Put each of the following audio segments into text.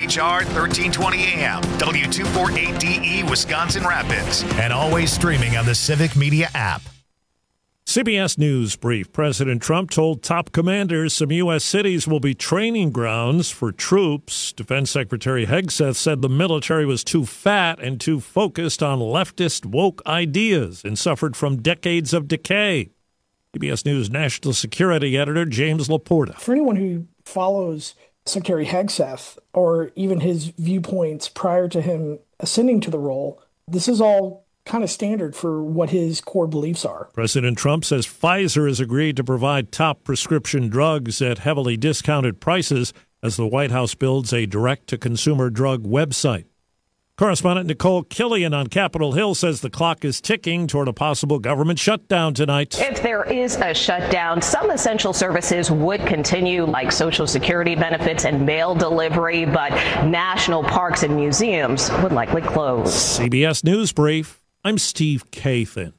WFHR 1320 AM, W248DE Wisconsin Rapids, and always streaming on the Civic Media app. CBS News brief. President Trump told top commanders some U.S. cities will be training grounds for troops. Defense Secretary Hegseth said the military was too fat and too focused on leftist woke ideas and suffered from decades of decay. CBS News national security editor James Laporta. For anyone who follows Secretary Hegseth or even his viewpoints prior to him ascending to the role, this is all kind of standard for what his core beliefs are. President Trump says Pfizer has agreed to provide top prescription drugs at heavily discounted prices as the White House builds a direct-to-consumer drug website. Correspondent Nicole Killian on Capitol Hill says the clock is ticking toward a possible government shutdown tonight. If there is a shutdown, some essential services would continue, like Social Security benefits and mail delivery, but national parks and museums would likely close. CBS News Brief. I'm Steve Kathan.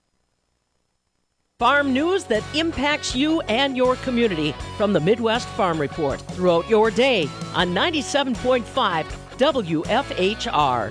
Farm news that impacts you and your community from the Midwest Farm Report throughout your day on 97.5 WFHR.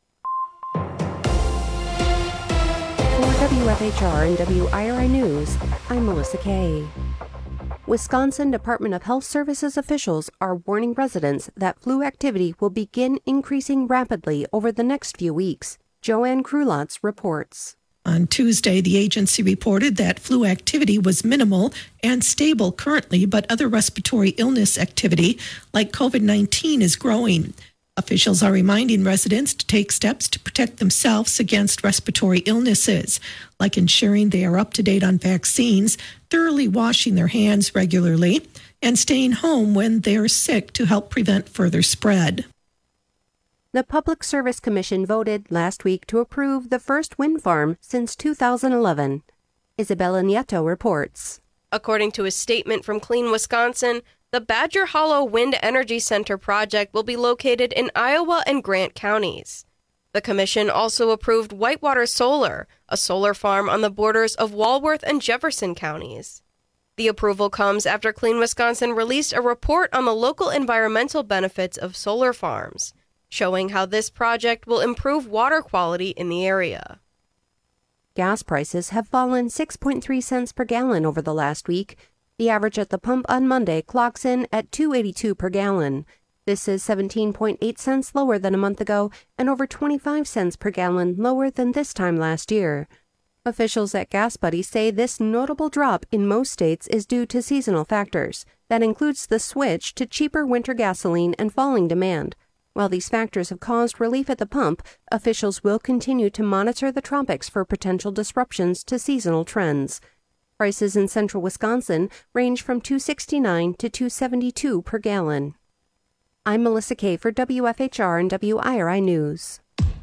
For WFHR and WIRI News, I'm Melissa Kay. Wisconsin Department of Health Services officials are warning residents that flu activity will begin increasing rapidly over the next few weeks. Joanne Krulotz reports. On Tuesday, the agency reported that flu activity was minimal and stable currently, but other respiratory illness activity, like COVID-19, is growing. Officials are reminding residents to take steps to protect themselves against respiratory illnesses, like ensuring they are up to date on vaccines, thoroughly washing their hands regularly, and staying home when they are sick to help prevent further spread. The Public Service Commission voted last week to approve the first wind farm since 2011. Isabella Nieto reports. According to a statement from Clean Wisconsin, the Badger Hollow Wind Energy Center project will be located in Iowa and Grant counties. The commission also approved Whitewater Solar, a solar farm on the borders of Walworth and Jefferson counties. The approval comes after Clean Wisconsin released a report on the local environmental benefits of solar farms, showing how this project will improve water quality in the area. Gas prices have fallen 6.3 cents per gallon over the last week. The average at the pump on Monday clocks in at $2.82 per gallon. This is 17.8 cents lower than a month ago and over 25 cents per gallon lower than this time last year. Officials at Gas Buddy say this notable drop in most states is due to seasonal factors. That includes the switch to cheaper winter gasoline and falling demand. While these factors have caused relief at the pump, officials will continue to monitor the tropics for potential disruptions to seasonal trends. Prices in central Wisconsin range from $2.69 to $2.72 per gallon. I'm Melissa Kay for WFHR and WIRI News.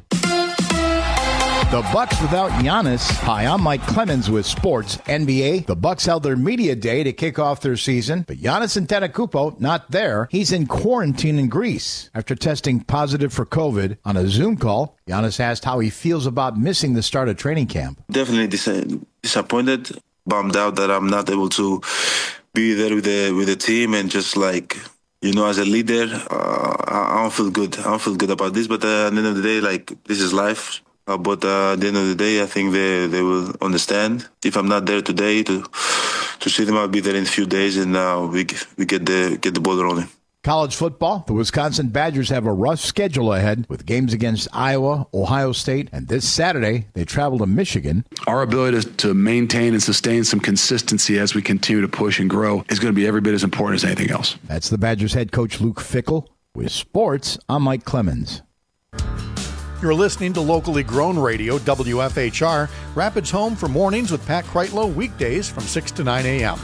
The Bucks without Giannis. Hi, I'm Mike Clemens with Sports NBA. The Bucks held their media day to kick off their season, but Giannis Antetokounmpo not there. He's in quarantine in Greece after testing positive for COVID. On a Zoom call, Giannis asked how he feels about missing the start of training camp. Definitely disappointed, bummed out that I'm not able to be there with the team and just as a leader, I don't feel good. I don't feel good about this, but at the end of the day, this is life. But at the end of the day, I think they will understand. If I'm not there today to see them, I'll be there in a few days, and we get the ball rolling. College football, the Wisconsin Badgers have a rough schedule ahead with games against Iowa, Ohio State, and this Saturday they travel to Michigan. Our ability to maintain and sustain some consistency as we continue to push and grow is going to be every bit as important as anything else. That's the Badgers head coach Luke Fickell. With sports, I'm Mike Clemens. You're listening to locally grown radio, WFHR, Rapids home for mornings with Pat Kreitlow, weekdays from 6 to 9 a.m.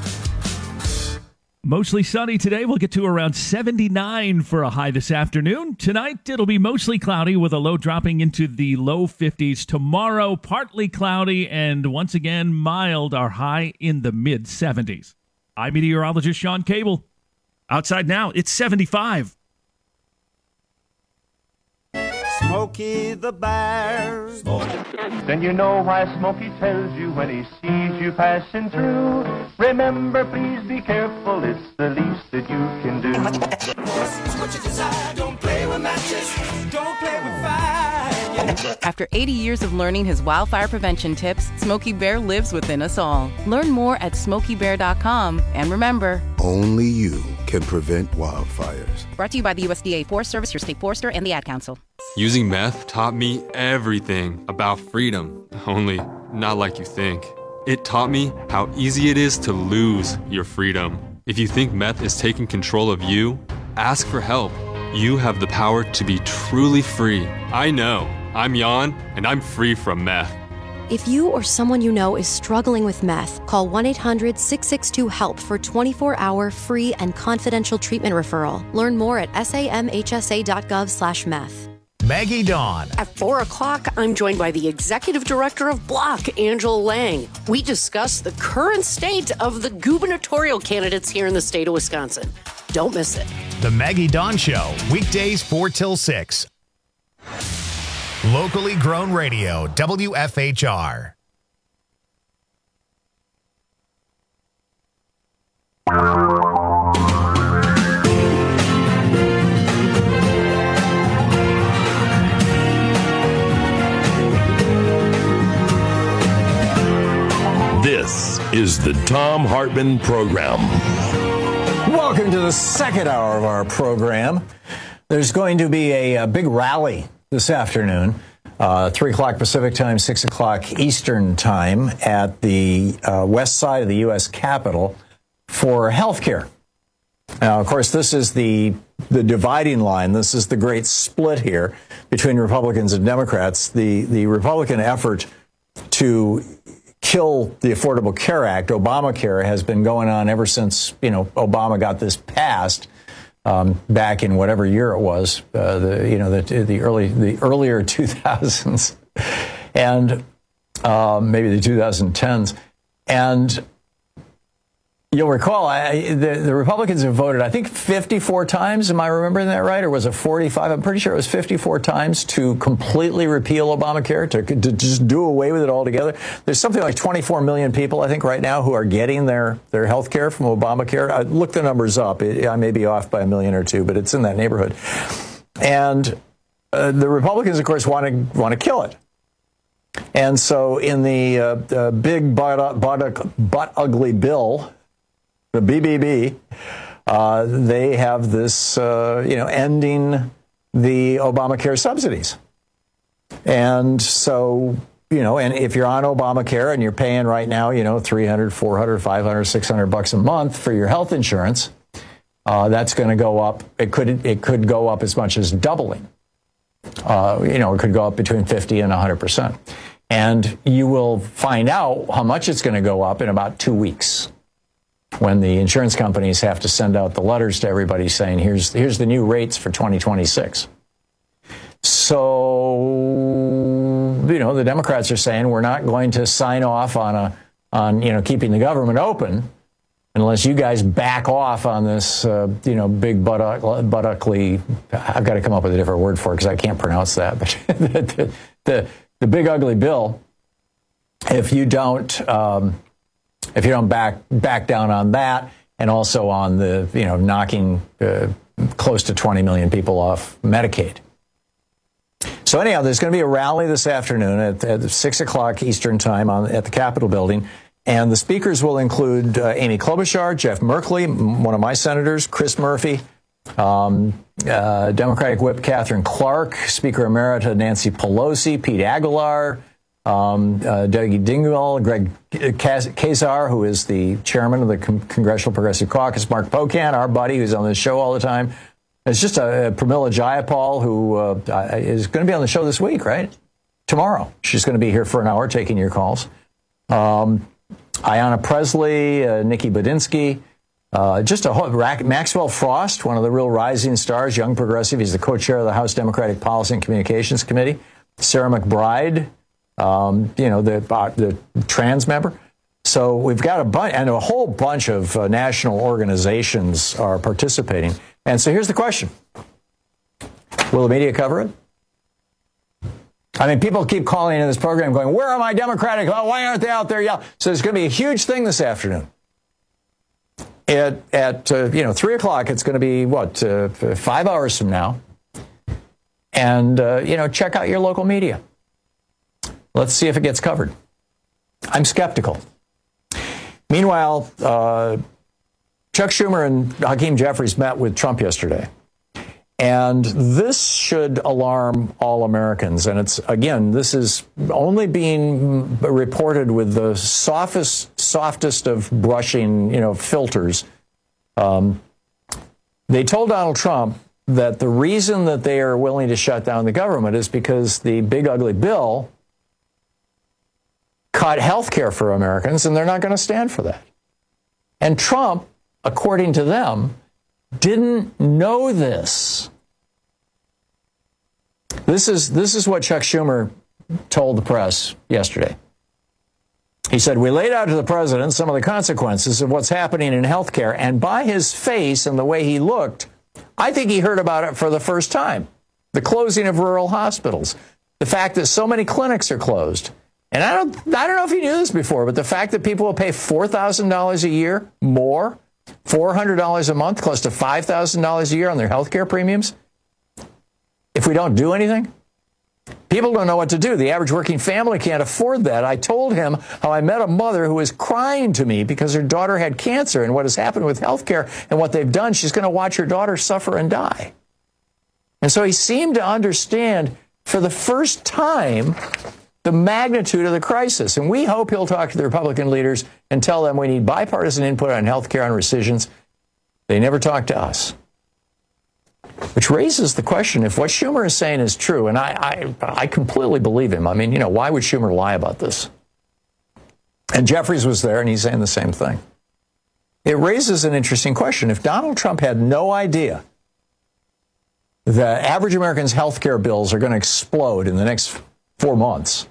Mostly sunny today. We'll get to around 79 for a high this afternoon. Tonight, it'll be mostly cloudy with a low dropping into the low 50s. Tomorrow, partly cloudy and once again mild, our high in the mid-70s. I'm meteorologist Sean Cable. Outside now, it's 75. Smokey the Bear. Then you know why Smokey tells you when he sees you passing through. Remember, please be careful, it's the least that you can do. What you desire, don't play with matches, don't play with fire. After 80 years of learning his wildfire prevention tips, Smokey Bear lives within us all. Learn more at SmokeyBear.com. And remember, only you can prevent wildfires. Brought to you by the USDA Forest Service, your state forester, and the Ad Council. Using meth taught me everything about freedom, only not like you think. It taught me how easy it is to lose your freedom. If you think meth is taking control of you, ask for help. You have the power to be truly free. I know. I'm Jan, and I'm free from meth. If you or someone you know is struggling with meth, call 1-800-662-HELP for 24-hour free and confidential treatment referral. Learn more at samhsa.gov/meth. Maggie Dawn. At 4 o'clock, I'm joined by the Executive Director of Block, Angela Lang. We discuss the current state of the gubernatorial candidates here in the state of Wisconsin. Don't miss it. The Maggie Dawn Show, weekdays 4 till 6. Locally grown radio, WFHR. This is the Thom Hartmann Program. Welcome to the second hour of our program. There's going to be a big rally this afternoon, 3 o'clock Pacific time, 6 o'clock Eastern time at the west side of the U.S. Capitol for health care. Now, of course, this is the dividing line. This is the great split here between Republicans and Democrats. The Republican effort to kill the Affordable Care Act, Obamacare, has been going on ever since, Obama got this passed. Back in whatever year it was, the earlier 2000s, and maybe the 2010s, and you'll recall the Republicans have voted, I think, 54 times. Am I remembering that right, or was it 45? I'm pretty sure it was 54 times to completely repeal Obamacare, to just do away with it altogether. There's something like 24 million people, I think, right now who are getting their health care from Obamacare. I looked the numbers up. I may be off by a million or two, but it's in that neighborhood. And the Republicans, of course, want to kill it. And so in the big butt ugly bill, the BBB, they have this, ending the Obamacare subsidies. And so, and if you're on Obamacare and you're paying right now, $300, $400, $500, $600 a month for your health insurance, that's going to go up. It could go up as much as doubling. It could go up between 50 and 100%. And you will find out how much it's going to go up in about 2 weeks, when the insurance companies have to send out the letters to everybody saying, here's the new rates for 2026. So, the Democrats are saying we're not going to sign off on keeping the government open unless you guys back off on this, big buttockley. I've got to come up with a different word for it because I can't pronounce that. But the big ugly bill, if you don't back down on that, and also on the, knocking close to 20 million people off Medicaid. So anyhow, there's going to be a rally this afternoon at 6 o'clock Eastern time at the Capitol building. And the speakers will include Amy Klobuchar, Jeff Merkley, one of my senators, Chris Murphy, Democratic Whip Catherine Clark, Speaker Emerita Nancy Pelosi, Pete Aguilar, Dougie Dingell, Greg Casar, who is the chairman of the Congressional Progressive Caucus, Mark Pocan, our buddy who's on the show all the time. It's just Pramila Jayapal, who is going to be on the show this week, right? Tomorrow. She's going to be here for an hour taking your calls. Ayanna Presley, Nikki Badinsky, Maxwell Frost, one of the real rising stars, young progressive. He's the co-chair of the House Democratic Policy and Communications Committee. Sarah McBride, the trans member. So we've got a whole bunch of national organizations are participating. And so here's the question. Will the media cover it? I mean, people keep calling into this program going, where are my Democratic? Oh, why aren't they out there yelling? So there's going to be a huge thing this afternoon. At 3 o'clock, it's going to be, 5 hours from now. And, check out your local media. Let's see if it gets covered. I'm skeptical. Meanwhile, Chuck Schumer and Hakeem Jeffries met with Trump yesterday. And this should alarm all Americans. And this is only being reported with the softest of brushing, filters. They told Donald Trump that the reason that they are willing to shut down the government is because the big ugly bill cut health care for Americans, and they're not going to stand for that. And Trump, according to them, didn't know this. This is what Chuck Schumer told the press yesterday. He said, we laid out to the president some of the consequences of what's happening in health care, and by his face and the way he looked, I think he heard about it for the first time. The closing of rural hospitals, the fact that so many clinics are closed. And I don't know if he knew this before, but the fact that people will pay $4,000 a year more, $400 a month, close to $5,000 a year on their health care premiums, if we don't do anything, people don't know what to do. The average working family can't afford that. I told him how I met a mother who was crying to me because her daughter had cancer, and what has happened with health care and what they've done, she's going to watch her daughter suffer and die. And so he seemed to understand for the first time the magnitude of the crisis. And we hope he'll talk to the Republican leaders and tell them we need bipartisan input on health care, on rescissions. They never talk to us. Which raises the question, if what Schumer is saying is true, and I completely believe him. I mean, why would Schumer lie about this? And Jeffries was there, and he's saying the same thing. It raises an interesting question. If Donald Trump had no idea that average Americans' health care bills are going to explode in the next 4 months,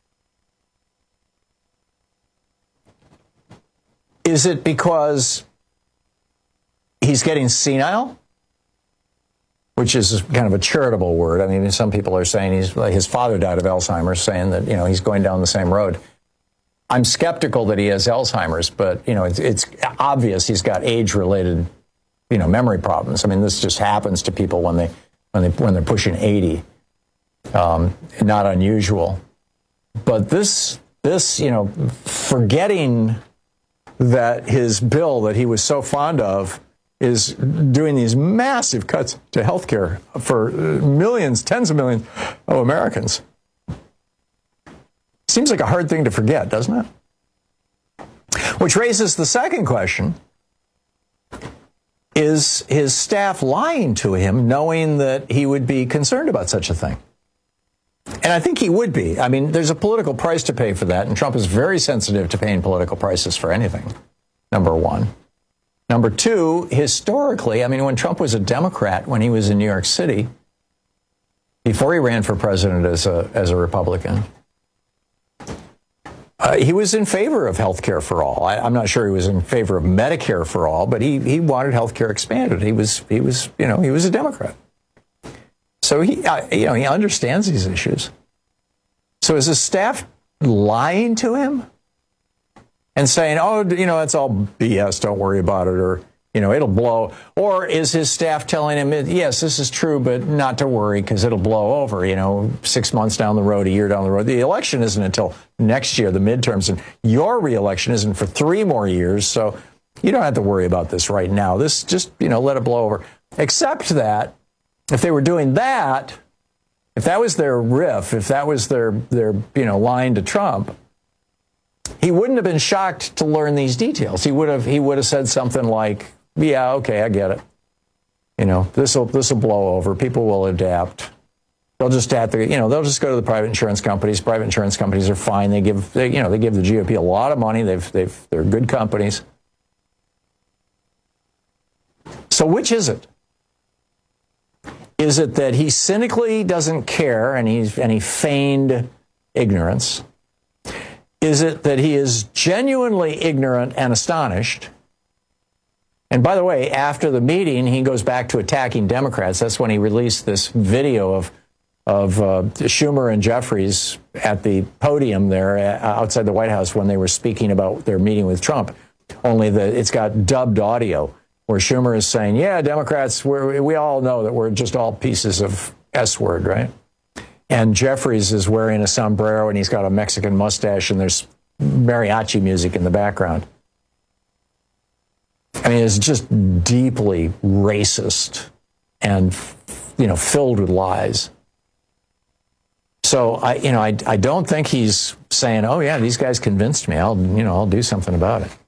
is it because he's getting senile? Which is kind of a charitable word. I mean, some people are saying his father died of Alzheimer's, saying that, he's going down the same road. I'm skeptical that he has Alzheimer's, but, it's obvious he's got age-related, memory problems. I mean, this just happens to people when they're pushing 80. Not unusual. But this, forgetting that his bill that he was so fond of is doing these massive cuts to health care for millions, tens of millions of Americans. Seems like a hard thing to forget, doesn't it? Which raises the second question. Is his staff lying to him, knowing that he would be concerned about such a thing? And I think he would be. I mean, there's a political price to pay for that, and Trump is very sensitive to paying political prices for anything, number one. Number two, historically, I mean, when Trump was a Democrat, when he was in New York City, before he ran for president as a Republican, he was in favor of health care for all. I'm not sure he was in favor of Medicare for all, but he wanted health care expanded. He was a Democrat. So he understands these issues. So is his staff lying to him and saying, it's all BS, don't worry about it, or, it'll blow? Or is his staff telling him, yes, this is true, but not to worry because it'll blow over, 6 months down the road, a year down the road. The election isn't until next year, the midterms, and your reelection isn't for 3 more years, so you don't have to worry about this right now. This just, let it blow over. Except that if they were doing that, if that was their riff, if that was their line to Trump, he wouldn't have been shocked to learn these details. He would have said something like, yeah, okay, I get it. This will blow over. People will adapt. They'll just have to, they'll just go to the private insurance companies. Private insurance companies are fine. They give the GOP a lot of money. They're good companies. So which is it? Is it that he cynically doesn't care and he feigned ignorance? Is it that he is genuinely ignorant and astonished? And by the way, after the meeting, he goes back to attacking Democrats. That's when he released this video of of Schumer and Jeffries at the podium there outside the White House when they were speaking about their meeting with Trump, only that it's got dubbed audio where Schumer is saying, yeah, Democrats, we all know that we're just all pieces of S-word, right? And Jeffries is wearing a sombrero and he's got a Mexican mustache and there's mariachi music in the background. I mean, it's just deeply racist and, filled with lies. So I don't think he's saying, oh yeah, these guys convinced me. I'll do something about it.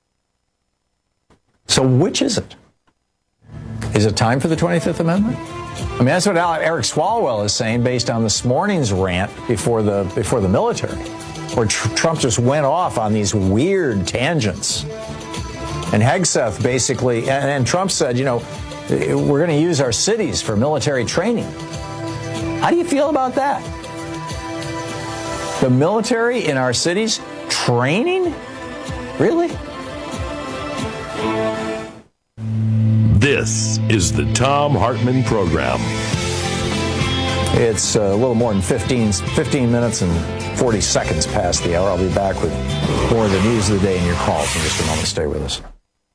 So which is it? Is it time for the 25th Amendment? I mean, that's what Eric Swalwell is saying based on this morning's rant before the military, where Trump just went off on these weird tangents. And Hegseth basically, and Trump said, we're going to use our cities for military training. How do you feel about that? The military in our cities training? Really? This is the Thom Hartmann Program. It's a little more than 15 minutes and 40 seconds past the hour. I'll be back with more of the news of the day and your calls in just a moment. Stay with us.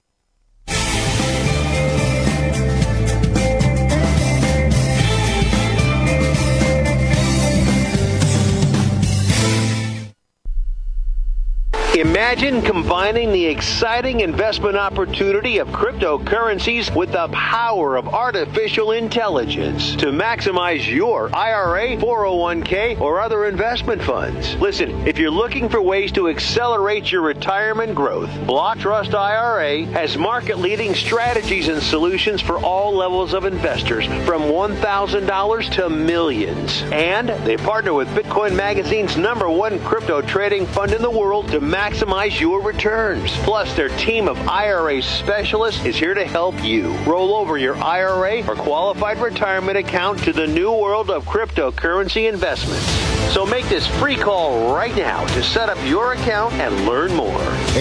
Imagine combining the exciting investment opportunity of cryptocurrencies with the power of artificial intelligence to maximize your IRA, 401k, or other investment funds. Listen, if you're looking for ways to accelerate your retirement growth, Block Trust IRA has market-leading strategies and solutions for all levels of investors, from $1,000 to millions. And they partner with Bitcoin Magazine's #1 crypto trading fund in the world to maximize your returns. Plus, their team of IRA specialists is here to help you roll over your IRA or qualified retirement account to the new world of cryptocurrency investments. So make this free call right now to set up your account and learn more.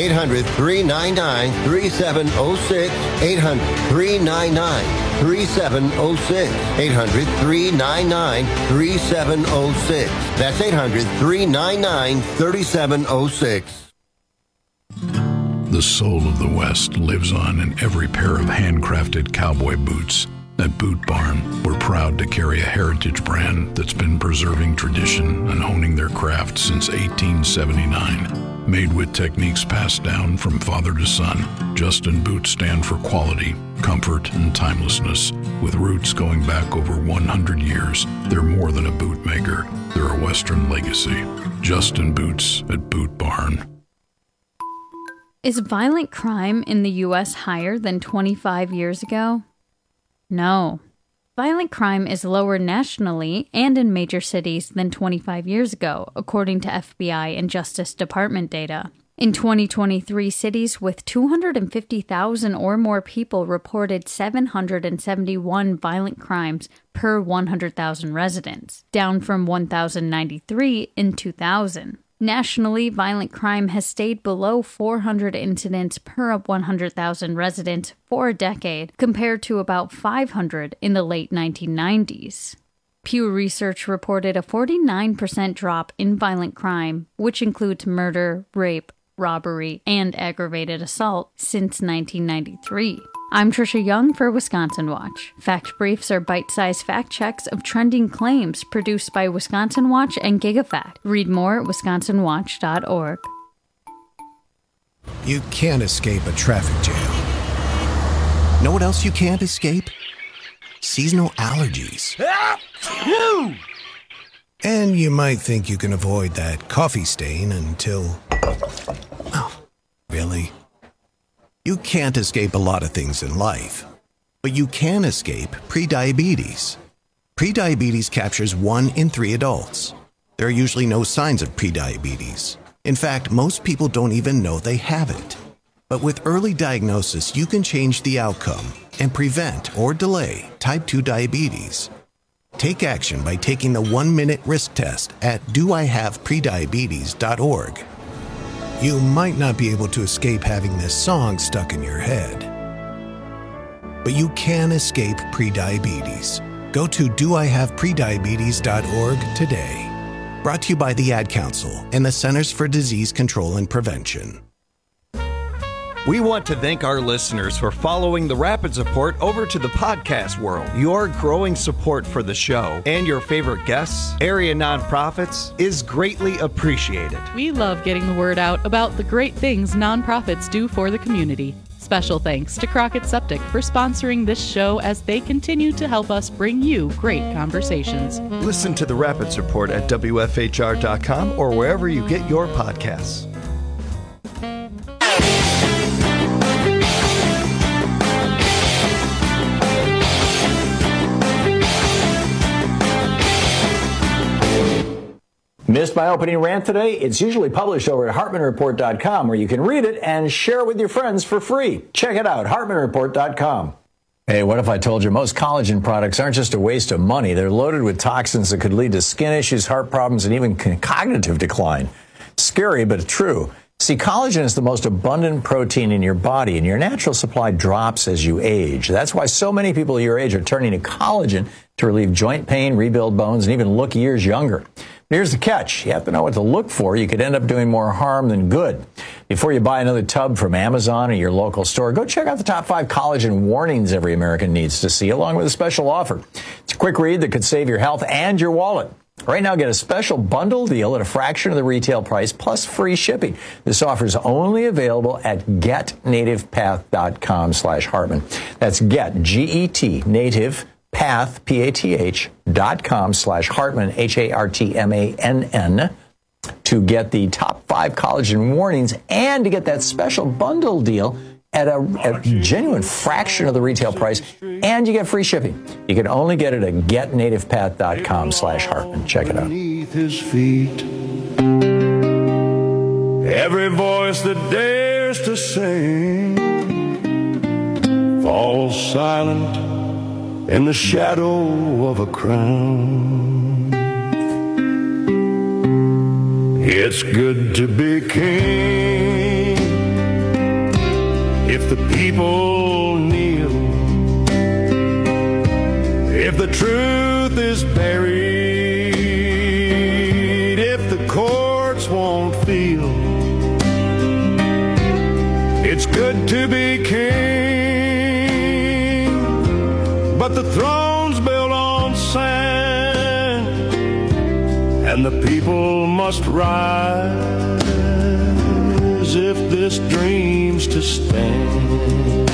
800-399-3706. 800-399-3706. 800-399-3706. That's 800-399-3706. The soul of the West lives on in every pair of handcrafted cowboy boots. At Boot Barn, we're proud to carry a heritage brand that's been preserving tradition and honing their craft since 1879. Made with techniques passed down from father to son, Justin boots stand for quality, comfort, and timelessness. With roots going back over 100 years, they're more than a boot maker. They're a Western legacy. Justin Boots at Boot Barn. Is violent crime in the U.S. higher than 25 years ago? No. Violent crime is lower nationally and in major cities than 25 years ago, according to FBI and Justice Department data. In 2023, cities with 250,000 or more people reported 771 violent crimes per 100,000 residents, down from 1,093 in 2000. Nationally, violent crime has stayed below 400 incidents per 100,000 residents for a decade, compared to about 500 in the late 1990s. Pew Research reported a 49% drop in violent crime, which includes murder, rape, robbery, and aggravated assault, since 1993. I'm Trisha Young for Wisconsin Watch. Fact Briefs are bite-sized fact checks of trending claims produced by Wisconsin Watch and GigaFact. Read more at wisconsinwatch.org. You can't escape a traffic jam. Know what else you can't escape? Seasonal allergies. And you might think you can avoid that coffee stain until... Oh, really? You can't escape a lot of things in life, but you can escape prediabetes. Prediabetes captures 1 in 3 adults. There are usually no signs of prediabetes. In fact, most people don't even know they have it. But with early diagnosis, you can change the outcome and prevent or delay type 2 diabetes. Take action by taking the 1-minute risk test at doihaveprediabetes.org. You might not be able to escape having this song stuck in your head, but you can escape prediabetes. Go to doihaveprediabetes.org today. Brought to you by the Ad Council and the Centers for Disease Control and Prevention. We want to thank our listeners for following the Rapids Report over to the podcast world. Your growing support for the show and your favorite guests, area nonprofits, is greatly appreciated. We love getting the word out about the great things nonprofits do for the community. Special thanks to Crockett Septic for sponsoring this show as they continue to help us bring you great conversations. Listen to the Rapids Report at WFHR.com or wherever you get your podcasts. Missed my opening rant today? It's usually published over at HartmanReport.com, where you can read it and share it with your friends for free. Check it out, HartmanReport.com. Hey, what if I told you most collagen products aren't just a waste of money? They're loaded with toxins that could lead to skin issues, heart problems, and even cognitive decline. Scary, but true. See, collagen is the most abundant protein in your body, and your natural supply drops as you age. That's why so many people your age are turning to collagen to relieve joint pain, rebuild bones, and even look years younger. Here's the catch. You have to know what to look for. You could end up doing more harm than good. Before you buy another tub from Amazon or your local store, go check out the top 5 collagen warnings every American needs to see, along with a special offer. It's a quick read that could save your health and your wallet. Right now, get a special bundle deal at a fraction of the retail price plus free shipping. This offer is only available at getnativepath.com/Hartman. That's get, G-E-T, native, path, PATH.com/Hartman, HARTMANN, to get the top 5 collagen warnings and to get that special bundle deal at a genuine fraction of the retail price, and you get free shipping. You can only get it at getnativepath.com/Hartman. Check it out. His feet. Every voice that dares to sing falls silent in the shadow of a crown. It's good to be king if the people kneel, if the truth is buried, if the courts won't feel. It's good to be king, but the throne's built on sand, and the people must rise if this dream's to stand.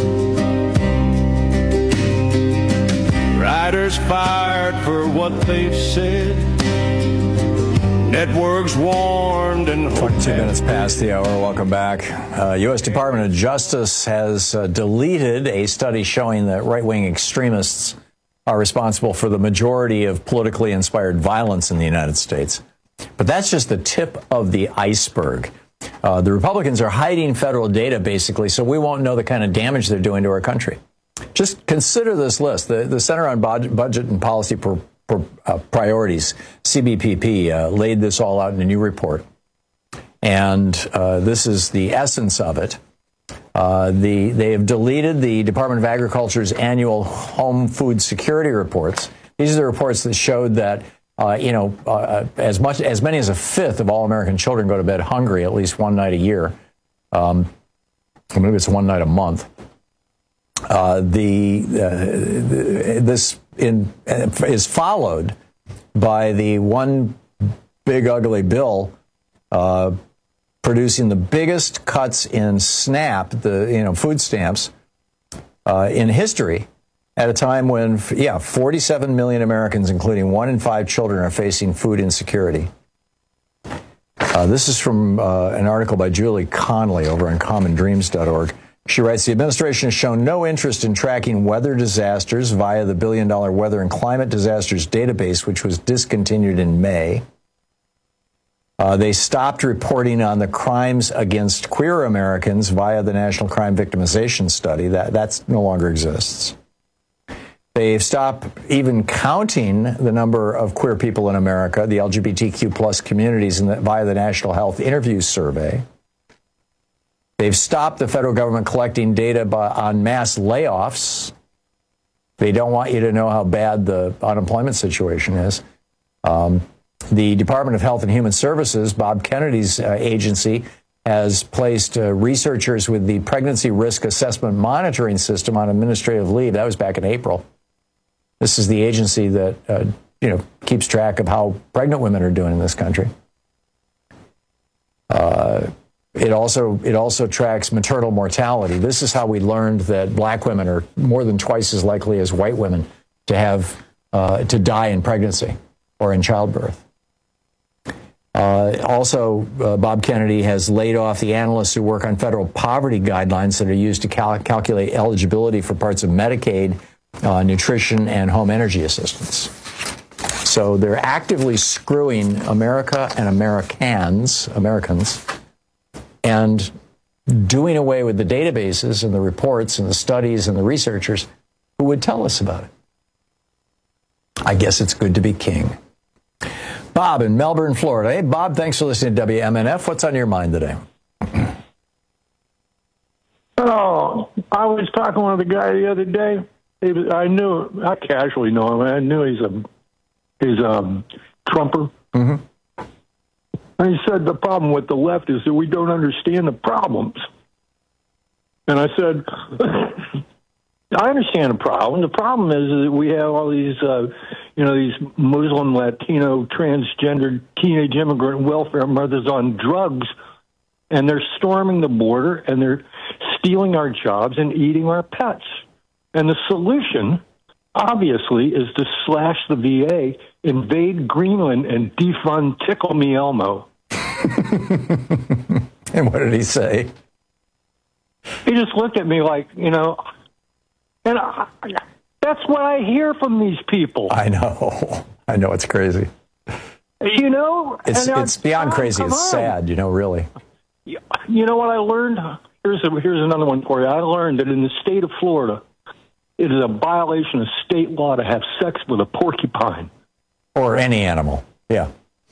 Riders fired for what they've said, networks warned and 22 minutes past the hour. Welcome back. U.S. Department of Justice has deleted a study showing that right-wing extremists are responsible for the majority of politically inspired violence in the United States. But that's just the tip of the iceberg. The Republicans are hiding federal data, basically, so we won't know the kind of damage they're doing to our country. Just consider this list. The Center on Budget and Policy Priorities, CBPP, laid this all out in a new report. And this is the essence of it. They have deleted the Department of Agriculture's annual home food security reports. These are the reports that showed that as many as a fifth of all American children go to bed hungry at least one night a year. Maybe it's one night a month. This is followed by the one big ugly bill producing the biggest cuts in SNAP, food stamps, in history, at a time when 47 million Americans, including 1 in 5 children, are facing food insecurity. This is from an article by Julie Conley over on commondreams.org. She writes, the administration has shown no interest in tracking weather disasters via the $1 billion Weather and Climate Disasters Database, which was discontinued in May. They stopped reporting on the crimes against queer Americans via the National Crime Victimization Study. That no longer exists. They've stopped even counting the number of queer people in America, the LGBTQ plus communities, via the National Health Interviews Survey. They've stopped the federal government collecting data on mass layoffs. They don't want you to know how bad the unemployment situation is. The Department of Health and Human Services, Bob Kennedy's agency, has placed researchers with the Pregnancy Risk Assessment Monitoring System on administrative leave. That was back in April. This is the agency that keeps track of how pregnant women are doing in this country. It also tracks maternal mortality. This is how we learned that black women are more than twice as likely as white women to have to die in pregnancy or in childbirth. Bob Kennedy has laid off the analysts who work on federal poverty guidelines that are used to calculate eligibility for parts of Medicaid, nutrition, and home energy assistance. So they're actively screwing America and Americans, and doing away with the databases and the reports and the studies and the researchers who would tell us about it. I guess it's good to be king. Bob in Melbourne, Florida. Hey, Bob, thanks for listening to WMNF. What's on your mind today? Oh, I was talking with a guy the other day. I casually know him. I knew he's a Trumper. Mm-hmm. And he said the problem with the left is that we don't understand the problems. And I said, I understand the problem. The problem is that we have all these, these Muslim, Latino, transgender teenage immigrant welfare mothers on drugs, and they're storming the border, and they're stealing our jobs and eating our pets. And the solution, obviously, is to slash the VA, invade Greenland, and defund Tickle Me Elmo. And what did he say? He just looked at me like, and that's what I hear from these people. I know, it's crazy. It's beyond crazy. It's sad, really. You know what I learned? Here's another one for you. I learned that in the state of Florida, it is a violation of state law to have sex with a porcupine. Or any animal, yeah.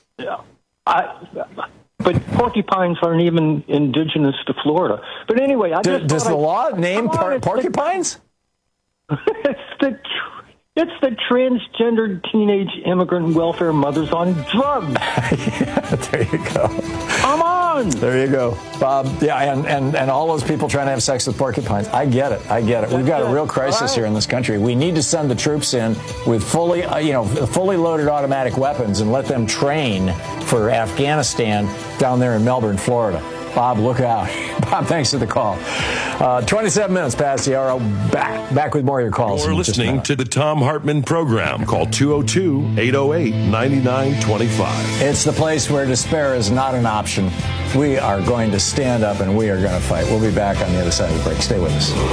But porcupines aren't even indigenous to Florida. But anyway, does the law name porcupines? It's the transgendered teenage immigrant welfare mothers on drugs. Yeah, there you go. Come on. There you go, Bob. Yeah, and all those people trying to have sex with porcupines. I get it. We've got a real crisis here in this country. We need to send the troops in with fully loaded automatic weapons and let them train for Afghanistan down there in Melbourne, Florida. Bob, look out. Bob, thanks for the call. 27 minutes past the hour. Back with more of your calls. You're listening to the Thom Hartmann Program. Call 202-808-9925. It's the place where despair is not an option. We are going to stand up and we are going to fight. We'll be back on the other side of the break. Stay with us.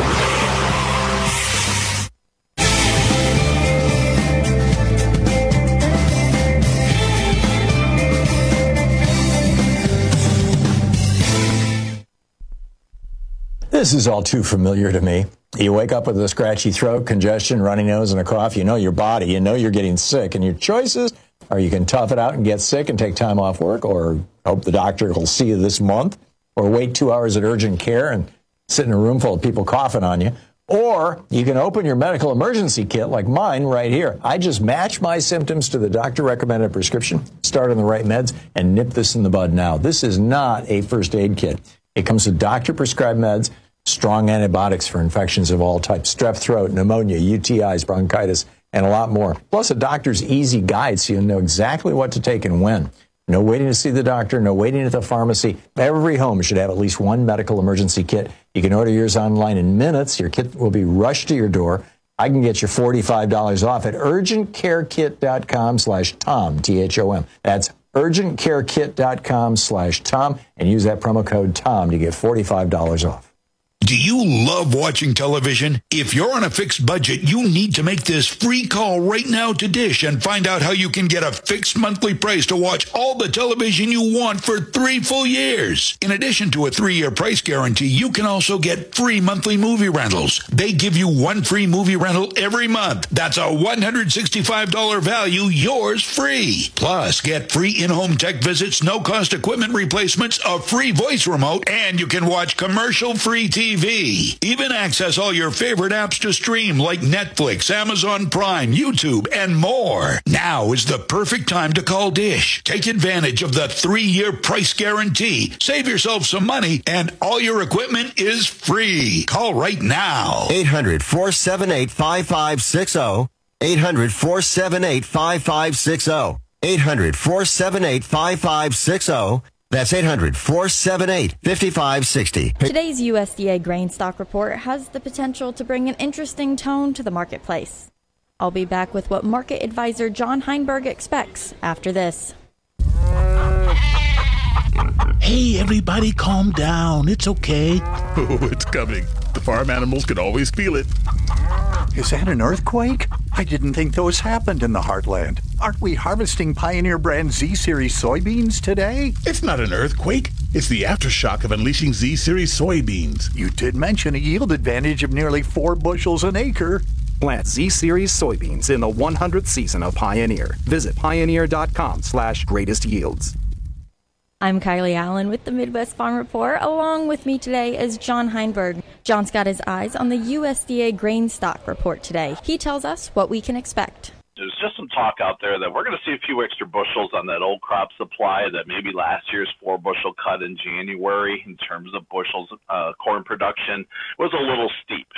This is all too familiar to me. You wake up with a scratchy throat, congestion, runny nose, and a cough. You know your body. You know you're getting sick. And your choices are you can tough it out and get sick and take time off work, or hope the doctor will see you this month, or wait 2 hours at urgent care and sit in a room full of people coughing on you. Or you can open your medical emergency kit like mine right here. I just match my symptoms to the doctor-recommended prescription, start on the right meds, and nip this in the bud now. This is not a first aid kit. It comes with doctor-prescribed meds, strong antibiotics for infections of all types, strep throat, pneumonia, UTIs, bronchitis, and a lot more. Plus a doctor's easy guide so you'll know exactly what to take and when. No waiting to see the doctor, no waiting at the pharmacy. Every home should have at least one medical emergency kit. You can order yours online in minutes. Your kit will be rushed to your door. I can get you $45 off at urgentcarekit.com/Tom, T-H-O-M. That's urgentcarekit.com/Tom, and use that promo code TOM to get $45 off. Do you love watching television? If you're on a fixed budget, you need to make this free call right now to Dish and find out how you can get a fixed monthly price to watch all the television you want for 3 full years. In addition to a 3-year price guarantee, you can also get free monthly movie rentals. They give you 1 free movie rental every month. That's a $165 value, yours free. Plus, get free in-home tech visits, no-cost equipment replacements, a free voice remote, and you can watch commercial-free TV TV. Even access all your favorite apps to stream like Netflix, Amazon Prime, YouTube, and more. Now is the perfect time to call Dish. Take advantage of the 3-year price guarantee. Save yourself some money, and all your equipment is free. Call right now. 800-478-5560. 800-478-5560. 800-478-5560. That's 800-478-5560. Today's USDA grain stock report has the potential to bring an interesting tone to the marketplace. I'll be back with what market advisor John Heinberg expects after this. Hey, everybody, calm down. It's okay. Oh, it's coming. The farm animals can always feel it. Is that an earthquake? I didn't think those happened in the heartland. Aren't we harvesting Pioneer brand Z-Series soybeans today? It's not an earthquake. It's the aftershock of unleashing Z-Series soybeans. You did mention a yield advantage of nearly 4 bushels an acre. Plant Z-Series soybeans in the 100th season of Pioneer. Visit pioneer.com/greatest yields. I'm Kylie Allen with the Midwest Farm Report. Along with me today is John Heinberg. John's got his eyes on the USDA grain stock report today. He tells us what we can expect. There's just some talk out there that we're going to see a few extra bushels on that old crop supply, that maybe last year's 4-bushel cut in January in terms of bushels corn production was a little steep.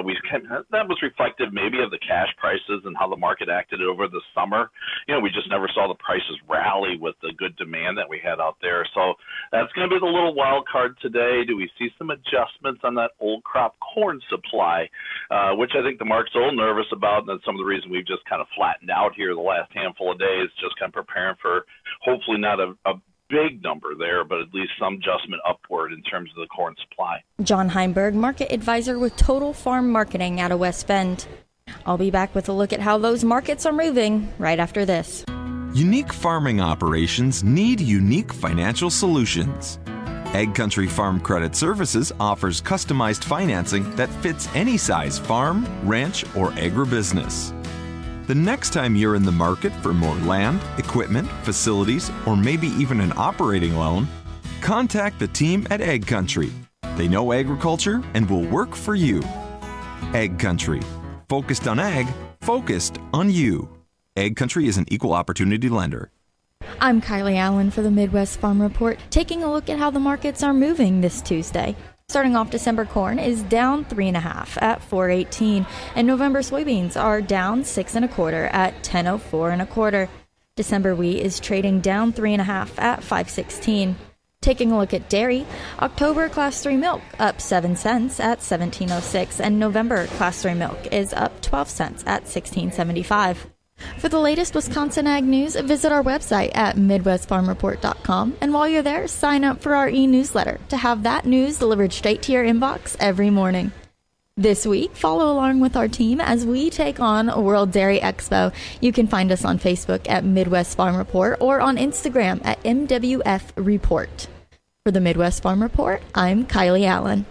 That was reflective maybe of the cash prices and how the market acted over the summer. We just never saw the prices rally with the good demand that we had out there. So that's going to be the little wild card today. Do we see some adjustments on that old crop corn supply, which I think the market's a little nervous about, and that's some of the reason we've just kind of flattened out here the last handful of days, just kind of preparing for hopefully not a big number there, but at least some adjustment upward in terms of the corn supply. John Heinberg, market advisor with Total Farm Marketing out of West Bend. I'll be back with a look at how those markets are moving right after this. Unique farming operations need unique financial solutions. AgCountry Farm Credit Services offers customized financing that fits any size farm, ranch, or agribusiness. The next time you're in the market for more land, equipment, facilities, or maybe even an operating loan, contact the team at AgCountry. They know agriculture and will work for you. AgCountry. Focused on ag, focused on you. AgCountry is an equal opportunity lender. I'm Kylie Allen for the Midwest Farm Report, taking a look at how the markets are moving this Tuesday. Starting off, December corn is down 3.5 at $4.18, and November soybeans are down 6 1/4 at $10.04 1/4. December wheat is trading down 3.5 at $5.16. Taking a look at dairy, October Class 3 milk up 7 cents at $17.06, and November Class 3 milk is up 12 cents at $16.75. For the latest Wisconsin Ag News, visit our website at MidwestFarmReport.com, and while you're there, sign up for our e-newsletter to have that news delivered straight to your inbox every morning. This week, follow along with our team as we take on World Dairy Expo. You can find us on Facebook at Midwest Farm Report or on Instagram at MWF Report. For the Midwest Farm Report, I'm Kylie Allen.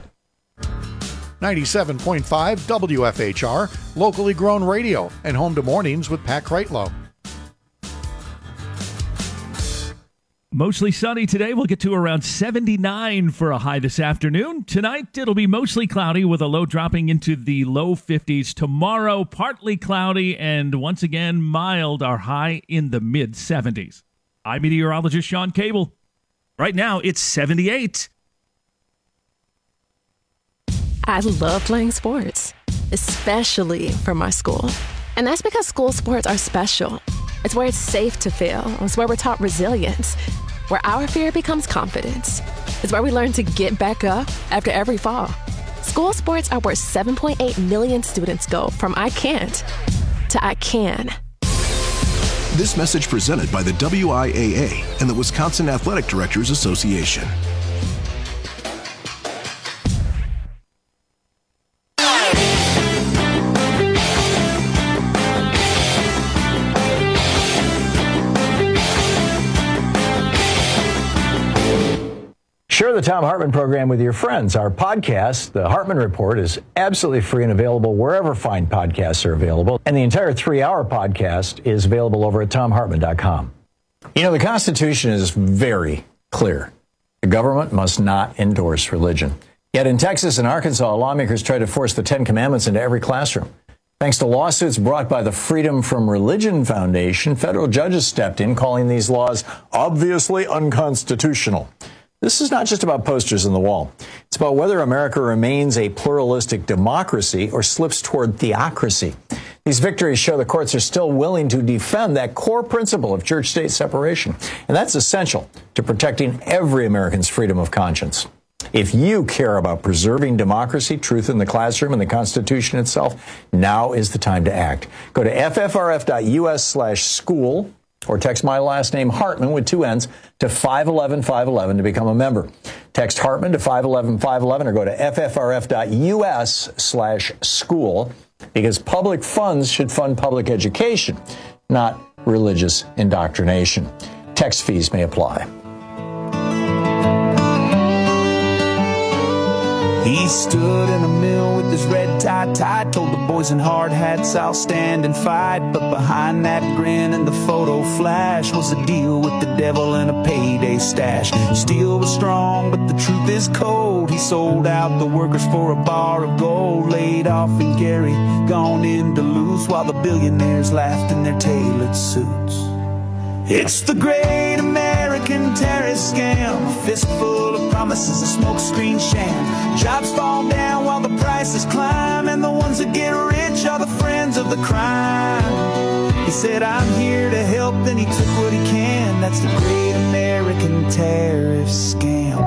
97.5 WFHR, locally grown radio, and home to mornings with Pat Kreitlow. Mostly sunny today. We'll get to around 79 for a high this afternoon. Tonight, it'll be mostly cloudy with a low dropping into the low 50s. Tomorrow, partly cloudy and once again mild, our high in the mid-70s. I'm meteorologist Sean Cable. Right now, it's 78. I love playing sports, especially for my school. And that's because school sports are special. It's where it's safe to fail. It's where we're taught resilience, where our fear becomes confidence. It's where we learn to get back up after every fall. School sports are where 7.8 million students go from I can't to I can. This message presented by the WIAA and the Wisconsin Athletic Directors Association. Share the Thom Hartmann program with your friends. Our podcast, The Hartmann Report, is absolutely free and available wherever fine podcasts are available. And the entire 3-hour podcast is available over at ThomHartmann.com. You know, the Constitution is very clear. The government must not endorse religion. Yet in Texas and Arkansas, lawmakers tried to force the Ten Commandments into every classroom. Thanks to lawsuits brought by the Freedom from Religion Foundation, federal judges stepped in, calling these laws obviously unconstitutional. This is not just about posters on the wall. It's about whether America remains a pluralistic democracy or slips toward theocracy. These victories show the courts are still willing to defend that core principle of church-state separation. And that's essential to protecting every American's freedom of conscience. If you care about preserving democracy, truth in the classroom, and the Constitution itself, now is the time to act. Go to ffrf.us/school or text my last name, Hartman, with 2 N's, to 511-511 to become a member. Text Hartman to 511-511 or go to ffrf.us/school, because public funds should fund public education, not religious indoctrination. Text fees may apply. He stood in a mill with his red tie tied, told the boys in hard hats, I'll stand and fight. But behind that grin and the photo flash was a deal with the devil and a payday stash. Steel was strong, but the truth is cold. He sold out the workers for a bar of gold. Laid off in Gary, gone in Duluth, while the billionaires laughed in their tailored suits. It's the great American terrorist scam, a fistful of promises, a smokescreen sham. Jobs fall down while the prices climb, and the ones that get rich are the friends of the crime. He said, I'm here to help, then he took what he can. That's the great American tariff scam.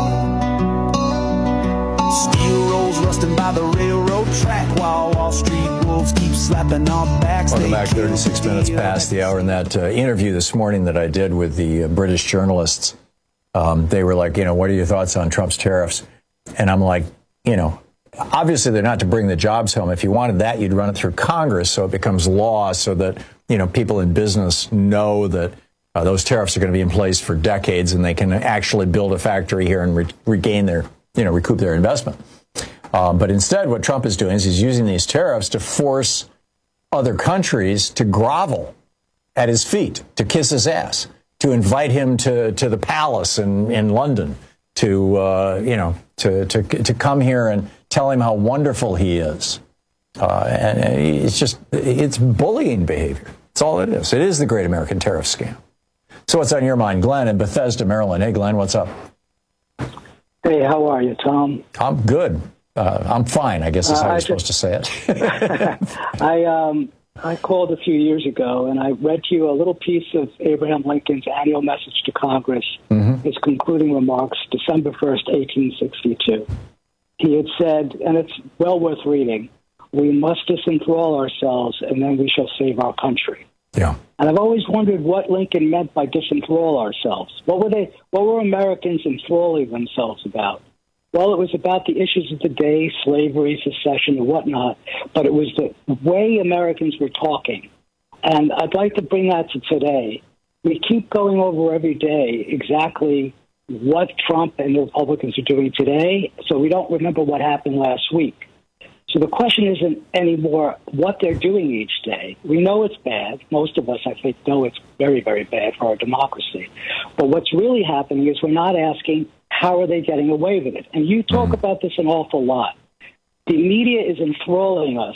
Steel rolls rusting by the railroad track, while Wall Street wolves keep slapping our backs. Welcome back. 36 minutes past the hour. In that interview this morning that I did with the British journalists, they were like, what are your thoughts on Trump's tariffs? And I'm like, obviously they're not to bring the jobs home. If you wanted that, you'd run it through Congress so it becomes law, so that, people in business know that those tariffs are going to be in place for decades and they can actually build a factory here and regain their, recoup their investment. But instead, what Trump is doing is he's using these tariffs to force other countries to grovel at his feet, to kiss his ass, to invite him to the palace in London, to come here and tell him how wonderful he is. And it's bullying behavior. That's all it is. It is the great American tariff scam. So what's on your mind? Glenn in Bethesda, Maryland. Hey, Glenn, what's up? Hey, how are you, Tom? I'm good. I'm fine, I guess is how you're supposed to say it. I called a few years ago, and I read to you a little piece of Abraham Lincoln's annual message to Congress, his concluding remarks, December 1st, 1862. He had said, and it's well worth reading, we must disenthrall ourselves, and then we shall save our country. Yeah. And I've always wondered what Lincoln meant by disenthrall ourselves. What were Americans enthralling themselves about? Well, it was about the issues of the day, slavery, secession, and whatnot, but it was the way Americans were talking. And I'd like to bring that to today. We keep going over every day exactly what Trump and the Republicans are doing today, so we don't remember what happened last week. So the question isn't anymore what they're doing each day. We know it's bad. Most of us, I think, know it's very, very bad for our democracy. But what's really happening is we're not asking, how are they getting away with it? And you talk about this an awful lot. The media is enthralling us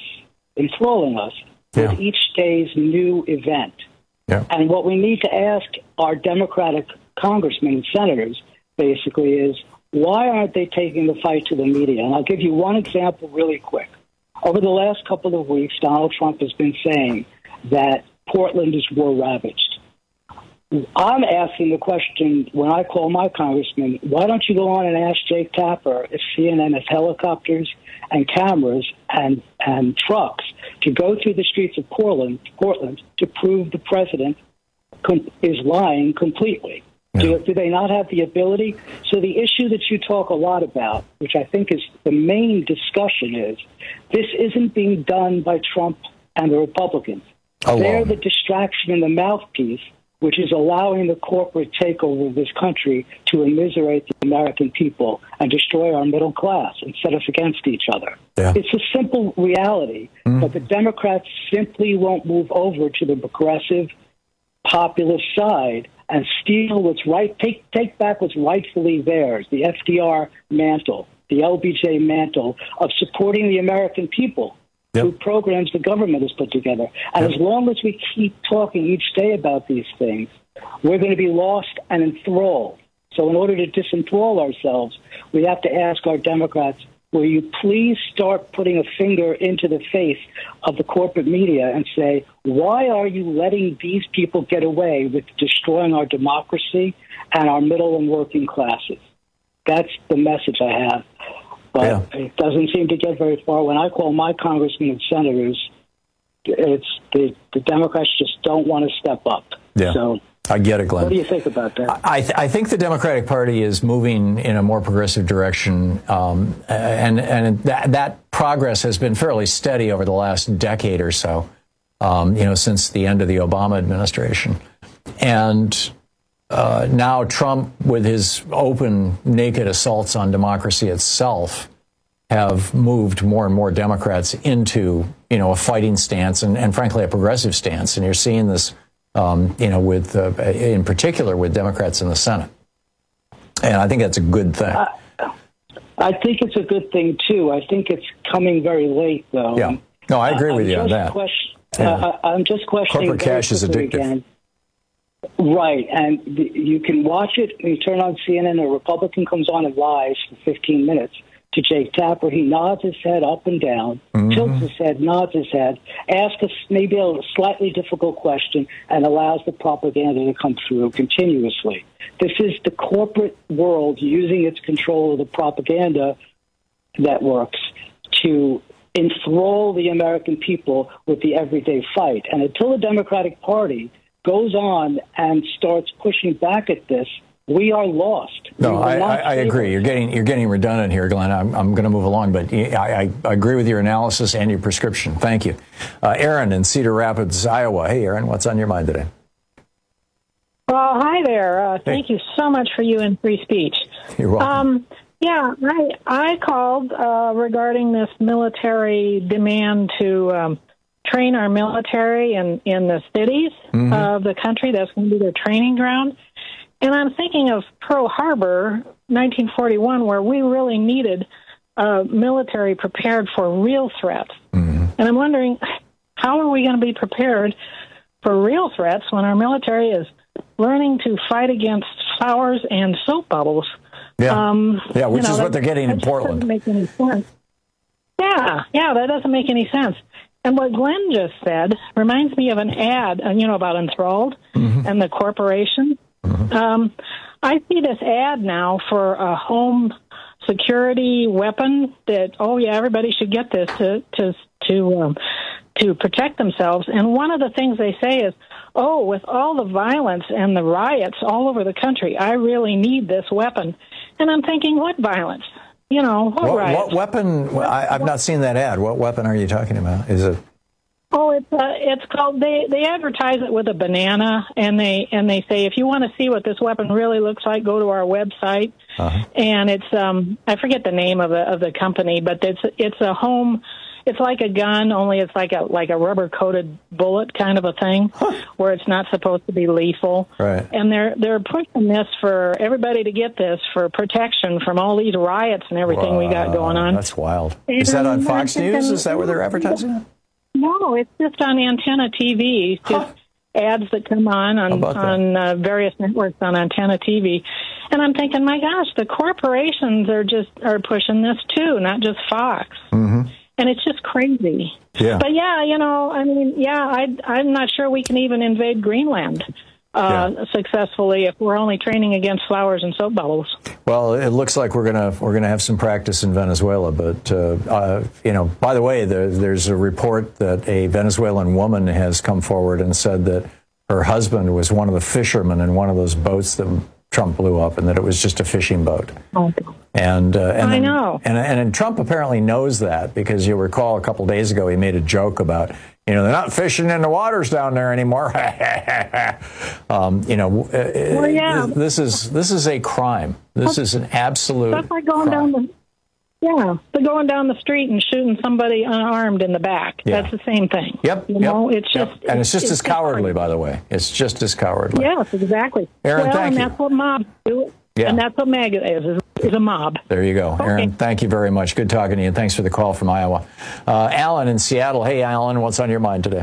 with each day's new event. Yeah. And what we need to ask our Democratic congressmen and senators basically is, why aren't they taking the fight to the media? And I'll give you one example really quick. Over the last couple of weeks, Donald Trump has been saying that Portland is war-ravaged. I'm asking the question, when I call my congressman, why don't you go on and ask Jake Tapper if CNN has helicopters and cameras and trucks to go through the streets of Portland to prove the president is lying completely? Do they not have the ability? So the issue that you talk a lot about, which I think is the main discussion, is this isn't being done by Trump and the Republicans. They're the distraction and the mouthpiece, which is allowing the corporate takeover of this country to immiserate the American people and destroy our middle class and set us against each other. Yeah. It's a simple reality, but the Democrats simply won't move over to the progressive, populist side and steal what's right, take back what's rightfully theirs, the FDR mantle, the LBJ mantle of supporting the American people through programs the government has put together. And as long as we keep talking each day about these things, we're going to be lost and enthralled. So in order to disenthrall ourselves, we have to ask our Democrats, will you please start putting a finger into the face of the corporate media and say, why are you letting these people get away with destroying our democracy and our middle and working classes? That's the message I have. But it doesn't seem to get very far. When I call my congressmen and senators, it's the Democrats just don't want to step up. Yeah. So I get it, Glenn. what do you think about that? I think the Democratic Party is moving in a more progressive direction, and that progress has been fairly steady over the last decade or so, since the end of the Obama administration. And now Trump, with his open, naked assaults on democracy itself, have moved more and more Democrats into, a fighting stance and frankly, a progressive stance. And you're seeing this, in particular with Democrats in the Senate. And I think that's a good thing. I think it's a good thing, too. I think it's coming very late, though. Yeah. No, I agree with you on that. I'm just questioning. Corporate cash is addictive. Again. Right, and you can watch it. You turn on CNN, a Republican comes on and lies for 15 minutes to Jake Tapper. He nods his head up and down, tilts his head, nods his head, asks us maybe a slightly difficult question, and allows the propaganda to come through continuously. This is the corporate world using its control of the propaganda networks to enthrall the American people with the everyday fight. And until the Democratic Party goes on and starts pushing back at this, we are lost. No, I agree. You're getting redundant here, Glenn. I'm going to move along, but I agree with your analysis and your prescription. Thank you. Aaron in Cedar Rapids, Iowa. Hey, Aaron, what's on your mind today? Well, hi there. Thank you so much for you and free speech. You're welcome. I called regarding this military demand to train our military in the cities of the country. That's going to be their training ground. And I'm thinking of Pearl Harbor, 1941, where we really needed military prepared for real threats. And I'm wondering, how are we going to be prepared for real threats when our military is learning to fight against flowers and soap bubbles? Which is what they're getting in Portland. That doesn't make any sense. Yeah, that doesn't make any sense. And what Glenn just said reminds me of an ad, about Enthralled and the corporation. I see this ad now for a home security weapon that, everybody should get this to protect themselves. And one of the things they say is, with all the violence and the riots all over the country, I really need this weapon. And I'm thinking, what violence? What weapon? I've not seen that ad. What weapon are you talking about? Is it? It's called. They advertise it with a banana, and they say, if you want to see what this weapon really looks like, go to our website. And it's I forget the name of the company, but it's a home. It's like a gun, only it's like a rubber coated bullet kind of a thing, where it's not supposed to be lethal. Right. And they're pushing this for everybody to get this for protection from all these riots and everything we got going on. That's wild. Is that on Fox News? Is that where they're advertising it? No, it's just on Antenna TV. Just ads that come on various networks on Antenna TV. And I'm thinking, my gosh, the corporations are pushing this too, not just Fox. And it's just crazy. Yeah. But I'm not sure we can even invade Greenland successfly if we're only training against flowers and soap bubbles. Well, it looks like we're gonna have some practice in Venezuela. But by the way, there's a report that a Venezuelan woman has come forward and said that her husband was one of the fishermen in one of those boats that Trump blew up, and that it was just a fishing boat. And I know. And Trump apparently knows that, because you'll recall a couple days ago he made a joke about, they're not fishing in the waters down there anymore. This is a crime. This is an absolute That's like going crime. they're going down the street and shooting somebody unarmed in the back. Yeah. That's the same thing. It's just and it's just as cowardly, by the way. It's just as cowardly. Yes, exactly. Aaron, thank you. And that's what mobs do. Yeah. And that's what MAGA is. is a mob. There you go. Aaron, thank you very much. Good talking to you. Thanks for the call from Iowa. Alan in Seattle. Hey, Alan, what's on your mind today?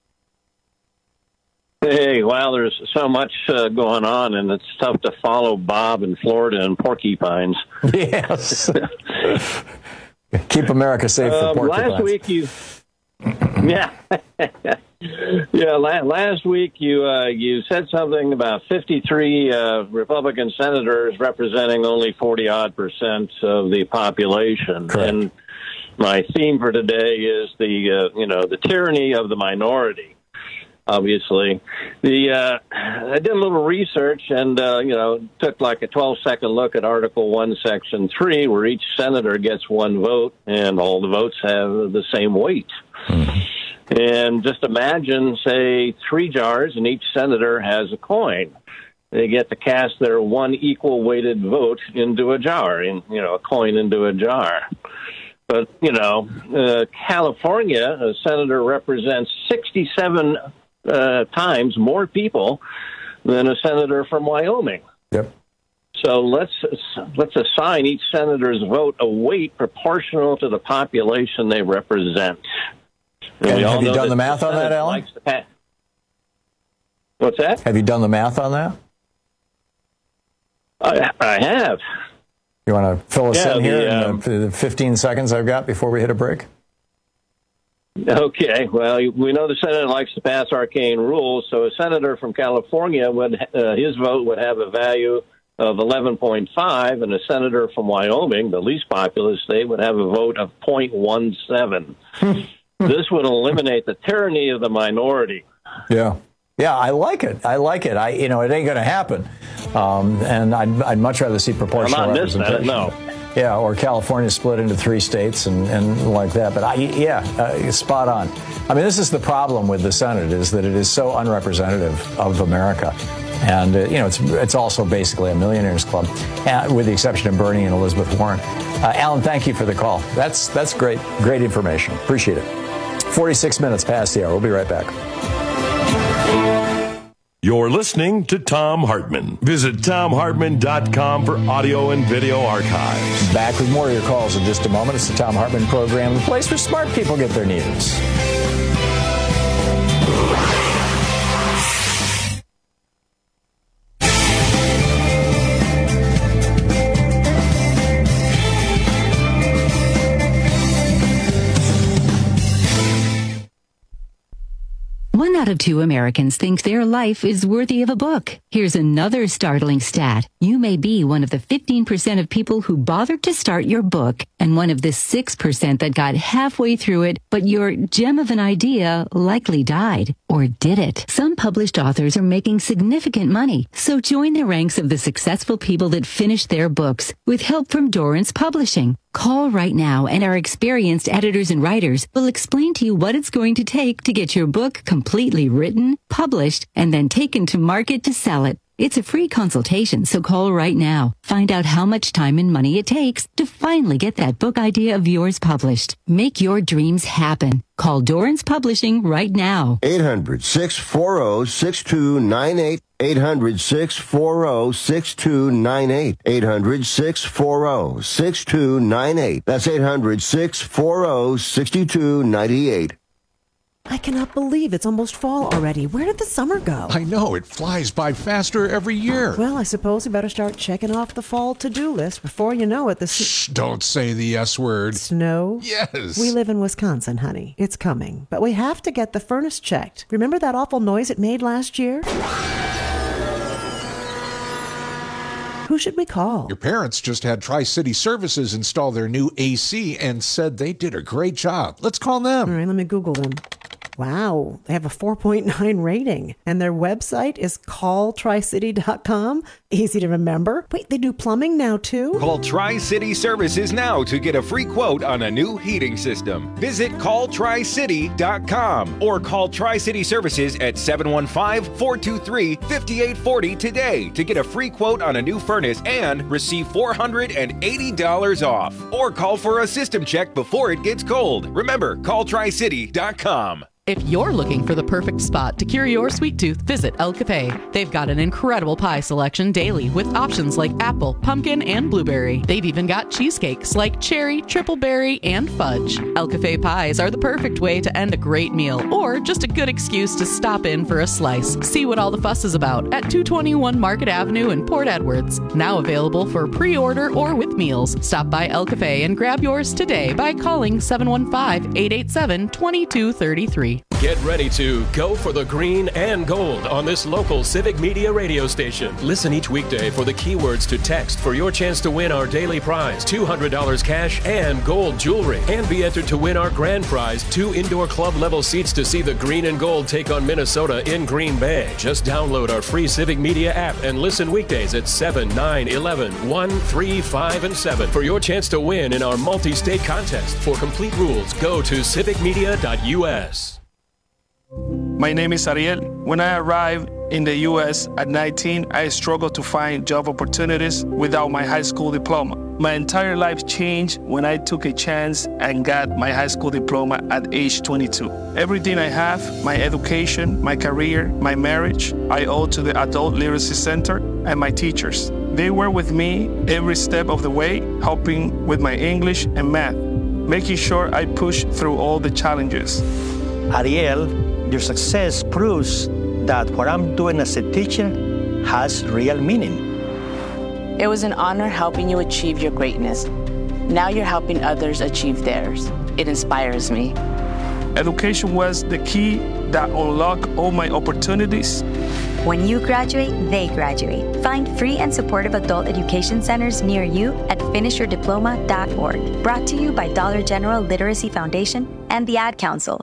Hey, well, there's so much going on, and it's tough to follow Bob in Florida and porcupines. Yes. Keep America safe for porcupines. Last week you... Yeah. Last week you said something about 53 Republican senators representing only 40-odd% of the population. Correct. And my theme for today is the tyranny of the minority. Obviously, I did a little research and took like a 12-second look at Article 1, Section 3, where each senator gets one vote, and all the votes have the same weight. And just imagine, say, 3 jars, and each senator has a coin. They get to cast their one equal-weighted vote into a jar, a coin into a jar. But California, a senator represents 67 times more people than a senator from Wyoming. Yep. So let's assign each senator's vote a weight proportional to the population they represent. And have you done the math on that, Alan? What's that? Have you done the math on that? I have. You want to fill us in here in the 15 seconds I've got before we hit a break? Okay, well, we know the Senate likes to pass arcane rules, so a senator from California his vote would have a value of 11.5, and a senator from Wyoming, the least populous state, would have a vote of 0.17. This would eliminate the tyranny of the minority. Yeah, I like it. It ain't going to happen, and I'd much rather see proportional representation. No. Yeah, or California split into 3 states and like that. But spot on. I mean, this is the problem with the Senate, is that it is so unrepresentative of America. And, it's also basically a millionaires club, with the exception of Bernie and Elizabeth Warren. Alan, thank you for the call. That's great information. Appreciate it. 46 minutes past the hour. We'll be right back. You're listening to Thom Hartmann. Visit ThomHartmann.com for audio and video archives. Back with more of your calls in just a moment. It's the Thom Hartmann Program, the place where smart people get their news. One out of 2 Americans think their life is worthy of a book. Here's another startling stat. You may be one of the 15% of people who bothered to start your book, and one of the 6% that got halfway through it, but your gem of an idea likely died. Or did it? Some published authors are making significant money, so join the ranks of the successful people that finished their books with help from Dorrance Publishing. Call right now, and our experienced editors and writers will explain to you what it's going to take to get your book completely written, published, and then taken to market to sell it. It's a free consultation, so call right now. Find out how much time and money it takes to finally get that book idea of yours published. Make your dreams happen. Call Dorrance Publishing right now. 800-640-6298. 800-640-6298. 800-640-6298. That's 800-640-6298. I cannot believe it's almost fall already. Where did the summer go? I know, it flies by faster every year. Well, I suppose we better start checking off the fall to-do list. Before you know it, Shh, don't say the S word. Snow? Yes. We live in Wisconsin, honey. It's coming. But we have to get the furnace checked. Remember that awful noise it made last year? Who should we call? Your parents just had Tri-City Services install their new AC and said they did a great job. Let's call them. All right, let me Google them. Wow, they have a 4.9 rating, and their website is calltricity.com. Easy to remember. Wait, they do plumbing now, too? Call Tri-City Services now to get a free quote on a new heating system. Visit calltricity.com or call Tri-City Services at 715-423-5840 today to get a free quote on a new furnace and receive $480 off. Or call for a system check before it gets cold. Remember, call Tri-City.com. If you're looking for the perfect spot to cure your sweet tooth, visit El Cafe. They've got an incredible pie selection daily with options like apple, pumpkin, and blueberry. They've even got cheesecakes like cherry, triple berry, and fudge. El Cafe pies are the perfect way to end a great meal or just a good excuse to stop in for a slice. See what all the fuss is about at 221 Market Avenue in Port Edwards. Now available for pre-order or with meals. Stop by El Cafe and grab yours today by calling 715-887-2233. Get ready to go for the green and gold on this local Civic Media radio station. Listen each weekday for the keywords to text for your chance to win our daily prize, $200 cash and gold jewelry. And be entered to win our grand prize, 2 indoor club level seats to see the green and gold take on Minnesota in Green Bay. Just download our free Civic Media app and listen weekdays at 7, 9, 11, 1, 3, 5, and 7 for your chance to win in our multi-state contest. For complete rules, go to civicmedia.us. My name is Ariel. When I arrived in the U.S. at 19, I struggled to find job opportunities without my high school diploma. My entire life changed when I took a chance and got my high school diploma at age 22. Everything I have, my education, my career, my marriage, I owe to the Adult Literacy Center and my teachers. They were with me every step of the way, helping with my English and math, making sure I push through all the challenges. Ariel, your success proves that what I'm doing as a teacher has real meaning. It was an honor helping you achieve your greatness. Now you're helping others achieve theirs. It inspires me. Education was the key that unlocked all my opportunities. When you graduate, they graduate. Find free and supportive adult education centers near you at finishyourdiploma.org. Brought to you by Dollar General Literacy Foundation and the Ad Council.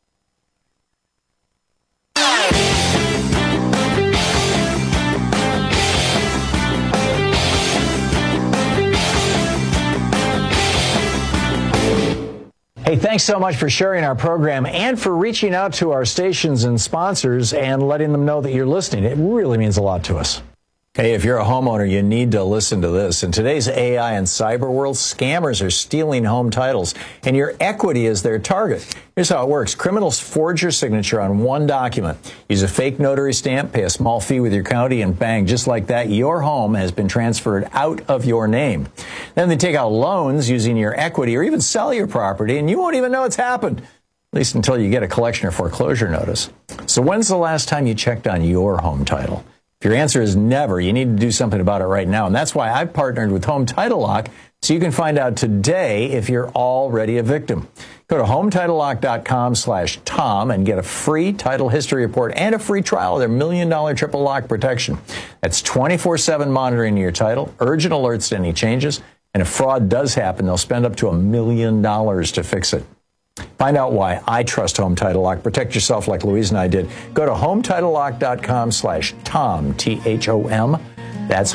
Hey, thanks so much for sharing our program and for reaching out to our stations and sponsors and letting them know that you're listening. It really means a lot to us. Hey, if you're a homeowner, you need to listen to this. In today's AI and cyber world, scammers are stealing home titles, and your equity is their target. Here's how it works. Criminals forge your signature on one document, use a fake notary stamp, pay a small fee with your county, and bang, just like that, your home has been transferred out of your name. Then they take out loans using your equity or even sell your property, and you won't even know it's happened, at least until you get a collection or foreclosure notice. So when's the last time you checked on your home title? If your answer is never, you need to do something about it right now. And that's why I've partnered with Home Title Lock, so you can find out today if you're already a victim. Go to HometitleLock.com/Tom and get a free title history report and a free trial of their $1 million triple lock protection. That's 24/7 monitoring your title, urgent alerts to any changes, and if fraud does happen, they'll spend up to $1 million to fix it. Find out why I trust Home Title Lock. Protect yourself like Louise and I did. Go to HometitleLock.com/Tom, T-H-O-M. That's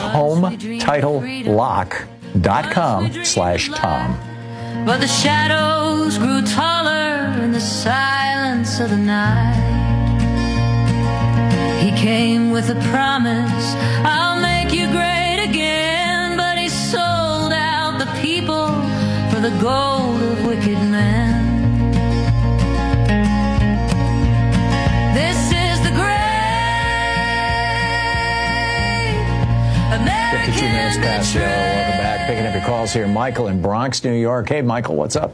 HometitleLock.com/Tom. But the shadows grew taller in the silence of the night. He came with a promise, I'll make you great again. But he sold out the people for the gold of wicked men. This is the great American 52 minutes past the hour. Welcome back. Picking up your calls here. Michael in Bronx, New York. Hey, Michael, what's up?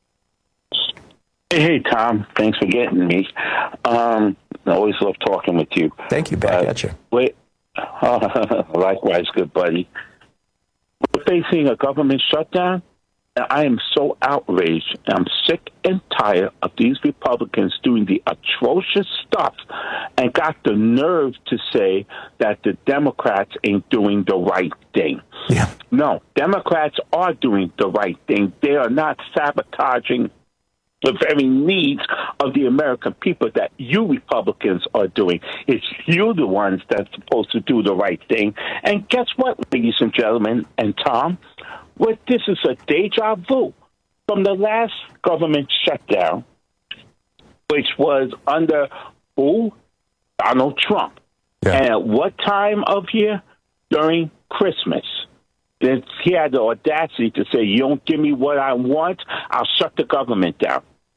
Hey, Tom. Thanks for getting me. I always love talking with you. Thank you. Back at you. Wait. Likewise, good buddy. We're facing a government shutdown. I am so outraged. I'm sick and tired of these Republicans doing the atrocious stuff and got the nerve to say that the Democrats ain't doing the right thing. Yeah. No, Democrats are doing the right thing. They are not sabotaging the very needs of the American people that you Republicans are doing. It's you the ones that's supposed to do the right thing. And guess what, ladies and gentlemen, and Tom? Well, this is a deja vu from the last government shutdown, which was under Donald Trump. Yeah. And at what time of year? During Christmas. He had the audacity to say, you don't give me what I want, I'll shut the government down.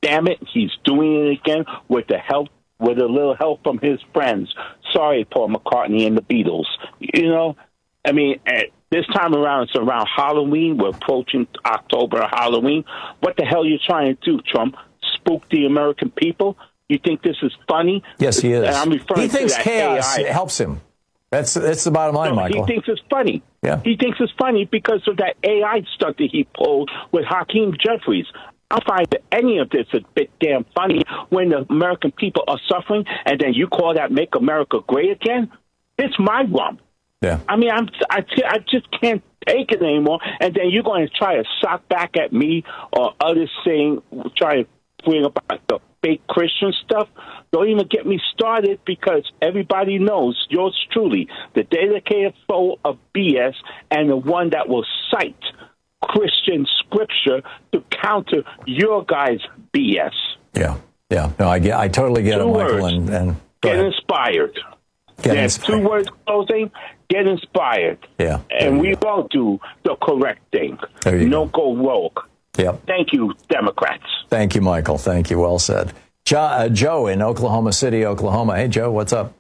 damn it, he's doing it again with a little help from his friends. Sorry, Paul McCartney and the Beatles. You know, I mean, this time around, it's around Halloween. We're approaching October, Halloween. What the hell are you trying to do, Trump? Spook the American people? You think this is funny? Yes, he is. And I'm referring he thinks to that chaos AI. helps him. That's the bottom line, Michael. He thinks it's funny. Yeah. He thinks it's funny because of that AI stunt that he pulled with Hakeem Jeffries. I find that any of this a bit damn funny when the American people are suffering, and then you call that make America great again? It's my rump. Yeah. I mean, I just can't take it anymore. And then you're going to try to sock back at me or others try to bring up the fake Christian stuff. Don't even get me started because everybody knows yours truly, the dedicated foe of BS and the one that will cite Christian scripture to counter your guys' BS. Yeah. No, I totally get it, Michael. And get inspired. There's 2 words closing. Get inspired. Yeah. And we won't do the correct thing. No go rogue. Yep. Thank you, Democrats. Thank you, Michael. Thank you. Well said. Joe in Oklahoma City, Oklahoma. Hey, Joe, what's up?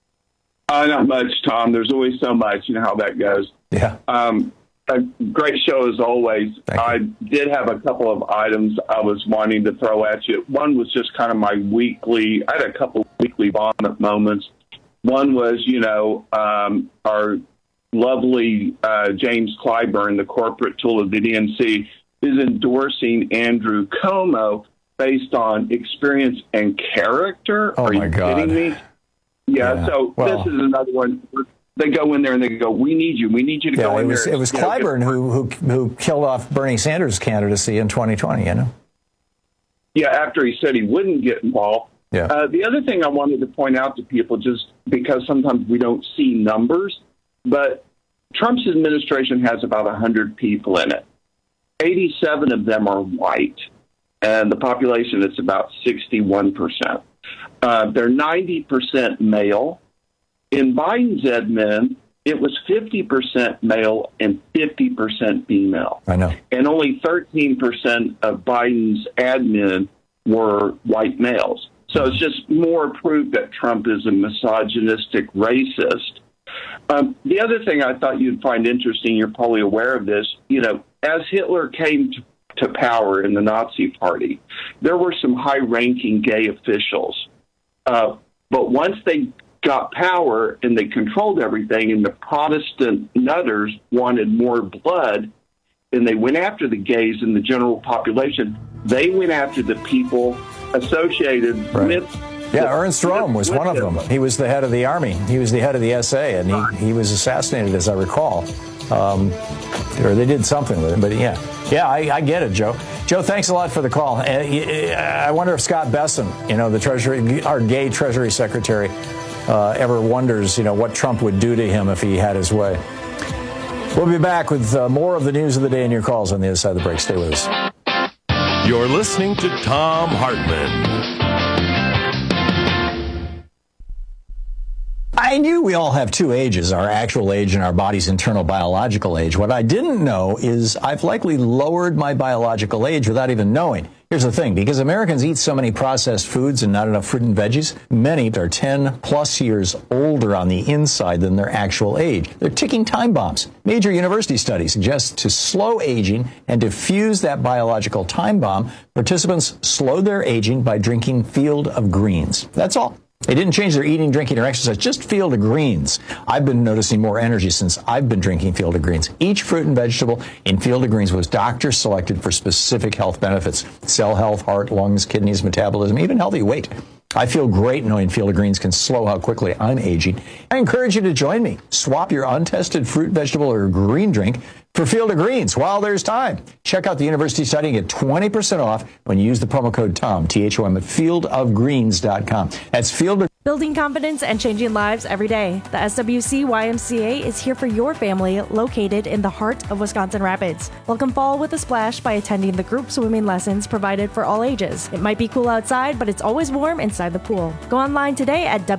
Not much, Tom. There's always so much. You know how that goes. Yeah. A great show as always. I did have a couple of items I was wanting to throw at you. One was just kind of my weekly. I had a couple of weekly vomit moments. One was, our lovely James Clyburn, the corporate tool of the DNC, is endorsing Andrew Cuomo based on experience and character. Oh, Are my you God. kidding me? Yeah. So this is another one. They go in there and they go, we need you. We need you to go in there. It was Clyburn who killed off Bernie Sanders' candidacy in 2020, Yeah, after he said he wouldn't get involved. Yeah. The other thing I wanted to point out to people, just because sometimes we don't see numbers, but Trump's administration has about 100 people in it. 87 of them are white, and the population is about 61%. They're 90% male. In Biden's admin, it was 50% male and 50% female. I know. And only 13% of Biden's admin were white males. So it's just more proof that Trump is a misogynistic racist. The other thing I thought you'd find interesting, you're probably aware of this, as Hitler came to power in the Nazi Party, there were some high-ranking gay officials. But once they got power and they controlled everything, and the Protestant nutters wanted more blood, and they went after the gays in the general population, they went after the people associated with... Yeah, Ernst Röhm was one of them. He was the head of the army. He was the head of the SA, and he was assassinated, as I recall. Or they did something with him, but yeah, I get it, Joe. Joe, thanks a lot for the call. I wonder if Scott Besson, the Treasury, our gay Treasury Secretary, ever wonders, what Trump would do to him if he had his way. We'll be back with more of the news of the day and your calls on the other side of the break. Stay with us. You're listening to Thom Hartmann. I knew we all have 2 ages, our actual age and our body's internal biological age. What I didn't know is I've likely lowered my biological age without even knowing. Here's the thing, because Americans eat so many processed foods and not enough fruit and veggies, many are 10 plus years older on the inside than their actual age. They're ticking time bombs. Major university studies suggest to slow aging and diffuse that biological time bomb, participants slowed their aging by drinking Field of Greens. That's all. They didn't change their eating, drinking, or exercise, just Field of Greens. I've been noticing more energy since I've been drinking Field of Greens. Each fruit and vegetable in Field of Greens was doctor selected for specific health benefits. Cell health, heart, lungs, kidneys, metabolism, even healthy weight. I feel great knowing Field of Greens can slow how quickly I'm aging. I encourage you to join me. Swap your untested fruit, vegetable, or green drink for Field of Greens while there's time. Check out the university study and get 20% off when you use the promo code TOM, T-H-O-M, at fieldofgreens.com. That's building confidence and changing lives every day. The SWC YMCA is here for your family, located in the heart of Wisconsin Rapids. Welcome fall with a splash by attending the group swimming lessons provided for all ages. It might be cool outside, but it's always warm inside the pool. Go online today at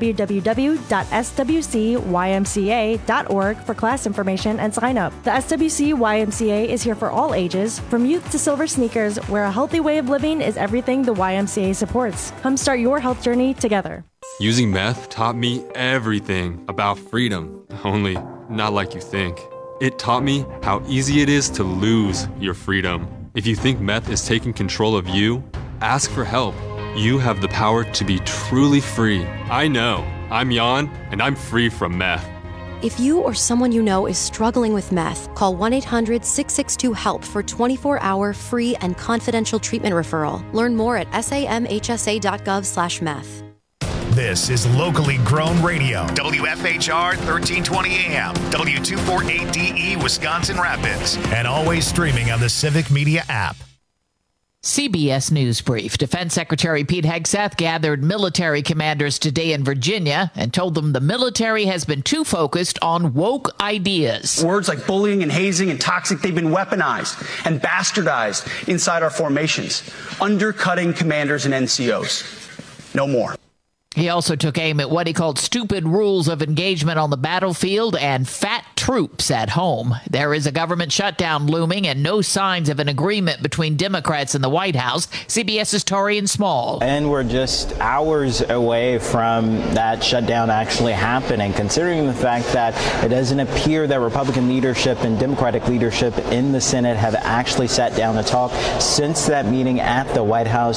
www.swcymca.org for class information and sign up. The SWC YMCA is here for all ages, from youth to silver sneakers, where a healthy way of living is everything the YMCA supports. Come start your health journey together. Using meth taught me everything about freedom, only not like you think. It taught me how easy it is to lose your freedom. If you think meth is taking control of you, ask for help. You have the power to be truly free. I know. I'm Jan, and I'm free from meth. If you or someone you know is struggling with meth, call 1-800-662-HELP for 24-hour free and confidential treatment referral. Learn more at samhsa.gov/meth. This is locally grown radio. WFHR 1320 AM, W248DE, Wisconsin Rapids, and always streaming on the Civic Media app. CBS News Brief. Defense Secretary Pete Hegseth gathered military commanders today in Virginia and told them the military has been too focused on woke ideas. Words like bullying and hazing and toxic, they've been weaponized and bastardized inside our formations, undercutting commanders and NCOs. No more. He also took aim at what he called stupid rules of engagement on the battlefield and fat troops at home. There is a government shutdown looming and no signs of an agreement between Democrats in the White House. CBS's Torian Small. And we're just hours away from that shutdown actually happening, considering the fact that it doesn't appear that Republican leadership and Democratic leadership in the Senate have actually sat down to talk since that meeting at the White House